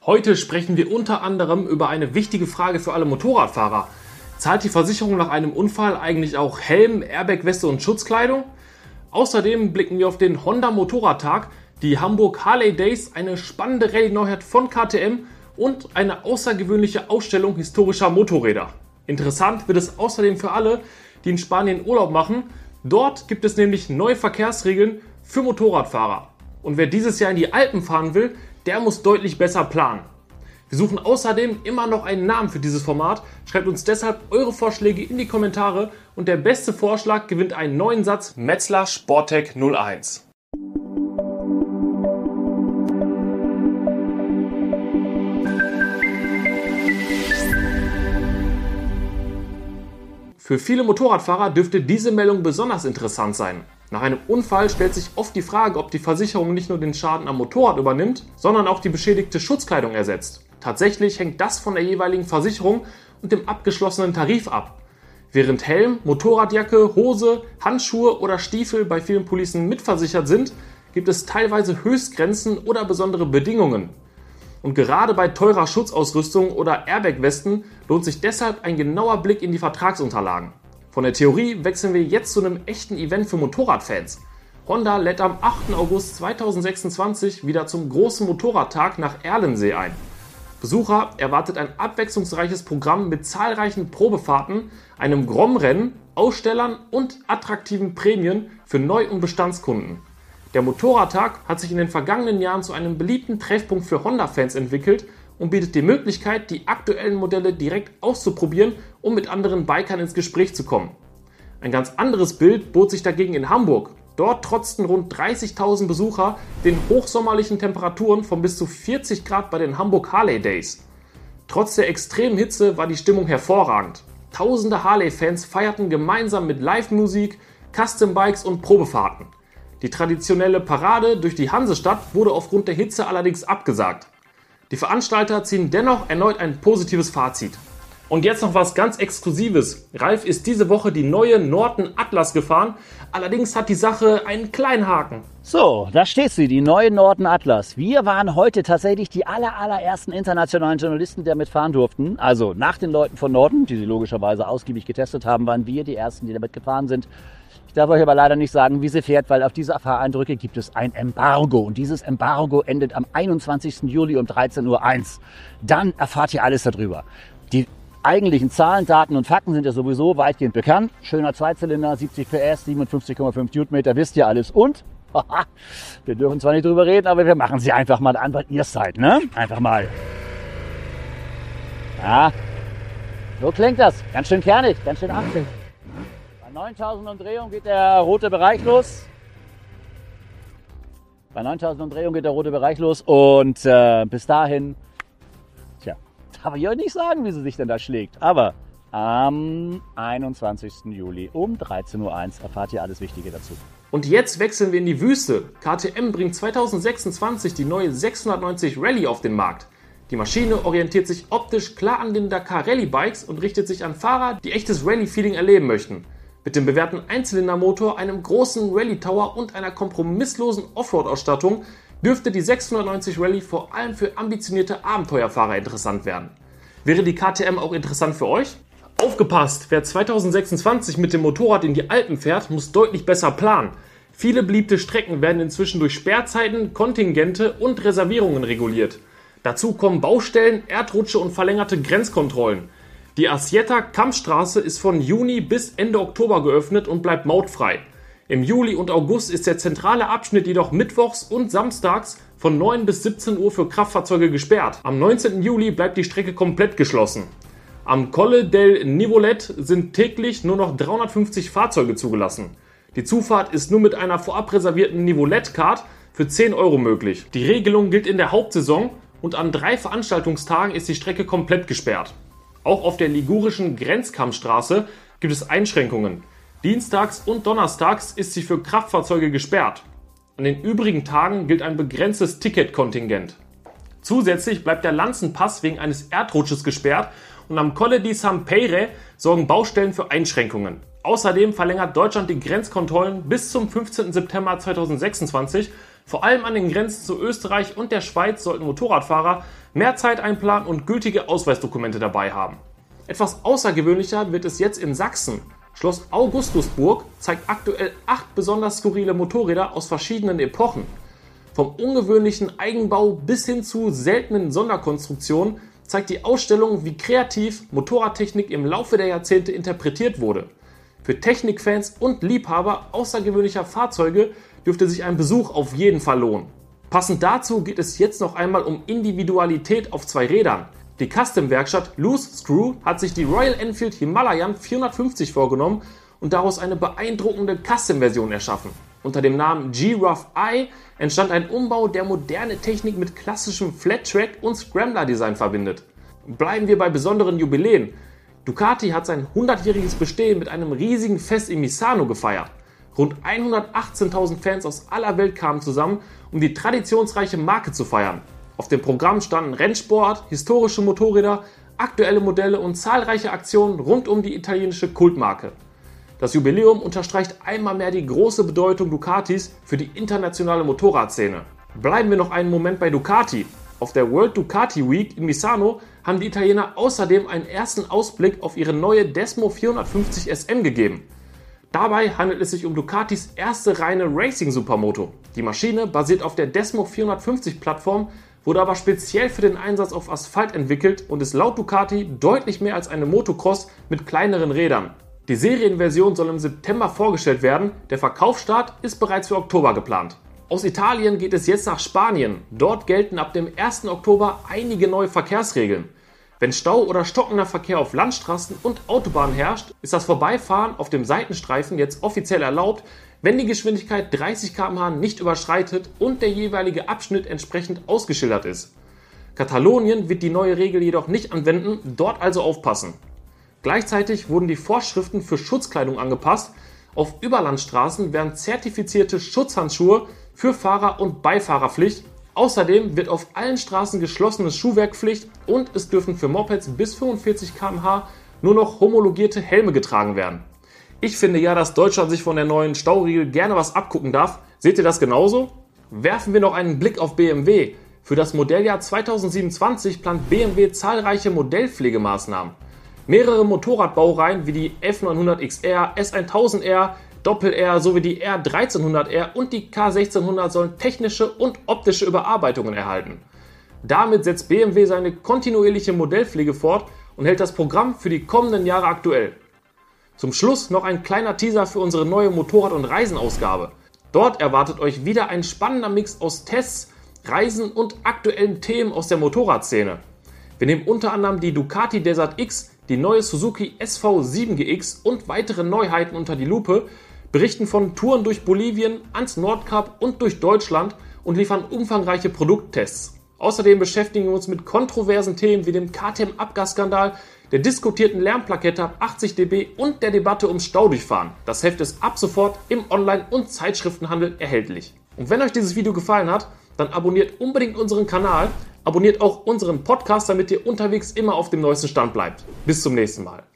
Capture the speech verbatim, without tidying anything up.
Heute sprechen wir unter anderem über eine wichtige Frage für alle Motorradfahrer. Zahlt die Versicherung nach einem Unfall eigentlich auch Helm, Airbag, Weste und Schutzkleidung? Außerdem blicken wir auf den Honda Motorradtag, die Hamburg Harley Days, eine spannende Rallye-Neuheit von K T M und eine außergewöhnliche Ausstellung historischer Motorräder. Interessant wird es außerdem für alle, die in Spanien Urlaub machen. Dort gibt es nämlich neue Verkehrsregeln für Motorradfahrer. Und wer dieses Jahr in die Alpen fahren will, der muss deutlich besser planen. Wir suchen außerdem immer noch einen Namen für dieses Format. Schreibt uns deshalb eure Vorschläge in die Kommentare und der beste Vorschlag gewinnt einen neuen Satz Metzler Sporttech null eins. Für viele Motorradfahrer dürfte diese Meldung besonders interessant sein. Nach einem Unfall stellt sich oft die Frage, ob die Versicherung nicht nur den Schaden am Motorrad übernimmt, sondern auch die beschädigte Schutzkleidung ersetzt. Tatsächlich hängt das von der jeweiligen Versicherung und dem abgeschlossenen Tarif ab. Während Helm, Motorradjacke, Hose, Handschuhe oder Stiefel bei vielen Policen mitversichert sind, gibt es teilweise Höchstgrenzen oder besondere Bedingungen. Und gerade bei teurer Schutzausrüstung oder Airbag-Westen lohnt sich deshalb ein genauer Blick in die Vertragsunterlagen. Von der Theorie wechseln wir jetzt zu einem echten Event für Motorradfans. Honda lädt am achten August zweitausendsechsundzwanzig wieder zum großen Motorradtag nach Erlensee ein. Besucher erwartet ein abwechslungsreiches Programm mit zahlreichen Probefahrten, einem Grom-Rennen, Ausstellern und attraktiven Prämien für Neu- und Bestandskunden. Der Motorradtag hat sich in den vergangenen Jahren zu einem beliebten Treffpunkt für Honda-Fans entwickelt und bietet die Möglichkeit, die aktuellen Modelle direkt auszuprobieren, um mit anderen Bikern ins Gespräch zu kommen. Ein ganz anderes Bild bot sich dagegen in Hamburg. Dort trotzten rund dreißigtausend Besucher den hochsommerlichen Temperaturen von bis zu vierzig Grad bei den Hamburg Harley Days. Trotz der extremen Hitze war die Stimmung hervorragend. Tausende Harley-Fans feierten gemeinsam mit Live-Musik, Custom-Bikes und Probefahrten. Die traditionelle Parade durch die Hansestadt wurde aufgrund der Hitze allerdings abgesagt. Die Veranstalter ziehen dennoch erneut ein positives Fazit. Und jetzt noch was ganz Exklusives. Ralf ist diese Woche die neue Norton Atlas gefahren, allerdings hat die Sache einen kleinen Haken. So, da steht sie, die neue Norton Atlas. Wir waren heute tatsächlich die aller, allerersten internationalen Journalisten, die damit fahren durften. Also nach den Leuten von Norton, die sie logischerweise ausgiebig getestet haben, waren wir die Ersten, die damit gefahren sind. Ich darf euch aber leider nicht sagen, wie sie fährt, weil auf diese Fahreindrücke gibt es ein Embargo. Und dieses Embargo endet am einundzwanzigsten Juli um dreizehn Uhr eins. Dann erfahrt ihr alles darüber. Die eigentlichen Zahlen, Daten und Fakten sind ja sowieso weitgehend bekannt. Schöner Zweizylinder, siebzig P S, siebenundfünfzig Komma fünf Newtonmeter, wisst ihr alles. Und wir dürfen zwar nicht drüber reden, aber wir machen sie einfach mal an, weil ihr es seid, ne? Einfach mal. Ja, so klingt das. Ganz schön kernig, ganz schön achtzig. neuntausend Umdrehungen geht der rote Bereich los. Bei neuntausend Umdrehungen geht der rote Bereich los und äh, bis dahin, tja, darf ich euch nicht sagen, wie sie sich denn da schlägt. Aber am einundzwanzigsten Juli um dreizehn Uhr eins erfahrt ihr alles Wichtige dazu. Und jetzt wechseln wir in die Wüste. K T M bringt zweitausendsechsundzwanzig die neue sechshundertneunzig Rallye auf den Markt. Die Maschine orientiert sich optisch klar an den Dakar Rallye Bikes und richtet sich an Fahrer, die echtes Rallye-Feeling erleben möchten. Mit dem bewährten Einzylindermotor, einem großen Rallye Tower und einer kompromisslosen Offroad-Ausstattung dürfte die sechshundertneunzig Rallye vor allem für ambitionierte Abenteuerfahrer interessant werden. Wäre die K T M auch interessant für euch? Aufgepasst! Wer zweitausendsechsundzwanzig mit dem Motorrad in die Alpen fährt, muss deutlich besser planen. Viele beliebte Strecken werden inzwischen durch Sperrzeiten, Kontingente und Reservierungen reguliert. Dazu kommen Baustellen, Erdrutsche und verlängerte Grenzkontrollen. Die Assietta-Kammstraße ist von Juni bis Ende Oktober geöffnet und bleibt mautfrei. Im Juli und August ist der zentrale Abschnitt jedoch mittwochs und samstags von neun bis siebzehn Uhr für Kraftfahrzeuge gesperrt. Am neunzehnten Juli bleibt die Strecke komplett geschlossen. Am Colle del Nivolet sind täglich nur noch dreihundertfünfzig Fahrzeuge zugelassen. Die Zufahrt ist nur mit einer vorab reservierten Nivolet-Card für zehn Euro möglich. Die Regelung gilt in der Hauptsaison und an drei Veranstaltungstagen ist die Strecke komplett gesperrt. Auch auf der ligurischen Grenzkammstraße gibt es Einschränkungen. Dienstags und donnerstags ist sie für Kraftfahrzeuge gesperrt. An den übrigen Tagen gilt ein begrenztes Ticketkontingent. Zusätzlich bleibt der Lanzenpass wegen eines Erdrutsches gesperrt und am Colle di San Peire sorgen Baustellen für Einschränkungen. Außerdem verlängert Deutschland die Grenzkontrollen bis zum fünfzehnten September zweitausendsechsundzwanzig Vor allem an den Grenzen zu Österreich und der Schweiz sollten Motorradfahrer mehr Zeit einplanen und gültige Ausweisdokumente dabei haben. Etwas außergewöhnlicher wird es jetzt in Sachsen. Schloss Augustusburg zeigt aktuell acht besonders skurrile Motorräder aus verschiedenen Epochen. Vom ungewöhnlichen Eigenbau bis hin zu seltenen Sonderkonstruktionen zeigt die Ausstellung, wie kreativ Motorradtechnik im Laufe der Jahrzehnte interpretiert wurde. Für Technikfans und Liebhaber außergewöhnlicher Fahrzeuge dürfte sich ein Besuch auf jeden Fall lohnen. Passend dazu geht es jetzt noch einmal um Individualität auf zwei Rädern. Die Custom-Werkstatt Loose Screw hat sich die Royal Enfield Himalayan vierhundertfünfzig vorgenommen und daraus eine beeindruckende Custom-Version erschaffen. Unter dem Namen G-Rough I entstand ein Umbau, der moderne Technik mit klassischem Flat-Track und Scrambler-Design verbindet. Bleiben wir bei besonderen Jubiläen. Ducati hat sein hundertjähriges Bestehen mit einem riesigen Fest in Misano gefeiert. Rund hundertachtzehntausend Fans aus aller Welt kamen zusammen, um die traditionsreiche Marke zu feiern. Auf dem Programm standen Rennsport, historische Motorräder, aktuelle Modelle und zahlreiche Aktionen rund um die italienische Kultmarke. Das Jubiläum unterstreicht einmal mehr die große Bedeutung Ducatis für die internationale Motorradszene. Bleiben wir noch einen Moment bei Ducati. Auf der World Ducati Week in Misano haben die Italiener außerdem einen ersten Ausblick auf ihre neue Desmo vierhundertfünfzig S M gegeben. Dabei handelt es sich um Ducatis erste reine Racing-Supermoto. Die Maschine basiert auf der Desmo vierhundertfünfzig-Plattform, wurde aber speziell für den Einsatz auf Asphalt entwickelt und ist laut Ducati deutlich mehr als eine Motocross mit kleineren Rädern. Die Serienversion soll im September vorgestellt werden, der Verkaufsstart ist bereits für Oktober geplant. Aus Italien geht es jetzt nach Spanien. Dort gelten ab dem ersten Oktober einige neue Verkehrsregeln. Wenn Stau oder stockender Verkehr auf Landstraßen und Autobahnen herrscht, ist das Vorbeifahren auf dem Seitenstreifen jetzt offiziell erlaubt, wenn die Geschwindigkeit dreißig Kilometer pro Stunde nicht überschreitet und der jeweilige Abschnitt entsprechend ausgeschildert ist. Katalonien wird die neue Regel jedoch nicht anwenden, dort also aufpassen. Gleichzeitig wurden die Vorschriften für Schutzkleidung angepasst. Auf Überlandstraßen werden zertifizierte Schutzhandschuhe für Fahrer und Beifahrerpflicht. Außerdem wird auf allen Straßen geschlossenes Schuhwerk Pflicht und es dürfen für Mopeds bis fünfundvierzig Kilometer pro Stunde nur noch homologierte Helme getragen werden. Ich finde ja, dass Deutschland sich von der neuen Stauregel gerne was abgucken darf. Seht ihr das genauso? Werfen wir noch einen Blick auf B M W. Für das Modelljahr zweitausendsiebenundzwanzig plant B M W zahlreiche Modellpflegemaßnahmen. Mehrere Motorradbaureihen wie die F neunhundert X R, S tausend R, Doppel-R sowie die R dreizehnhundert R und die K sechzehnhundert sollen technische und optische Überarbeitungen erhalten. Damit setzt B M W seine kontinuierliche Modellpflege fort und hält das Programm für die kommenden Jahre aktuell. Zum Schluss noch ein kleiner Teaser für unsere neue Motorrad- und Reisenausgabe. Dort erwartet euch wieder ein spannender Mix aus Tests, Reisen und aktuellen Themen aus der Motorradszene. Wir nehmen unter anderem die Ducati Desert X, die neue Suzuki S V sieben G X und weitere Neuheiten unter die Lupe, berichten von Touren durch Bolivien, ans Nordkap und durch Deutschland und liefern umfangreiche Produkttests. Außerdem beschäftigen wir uns mit kontroversen Themen wie dem K T M-Abgasskandal, der diskutierten Lärmplakette ab achtzig Dezibel und der Debatte ums Staudurchfahren. Das Heft ist ab sofort im Online- und Zeitschriftenhandel erhältlich. Und wenn euch dieses Video gefallen hat, dann abonniert unbedingt unseren Kanal, abonniert auch unseren Podcast, damit ihr unterwegs immer auf dem neuesten Stand bleibt. Bis zum nächsten Mal.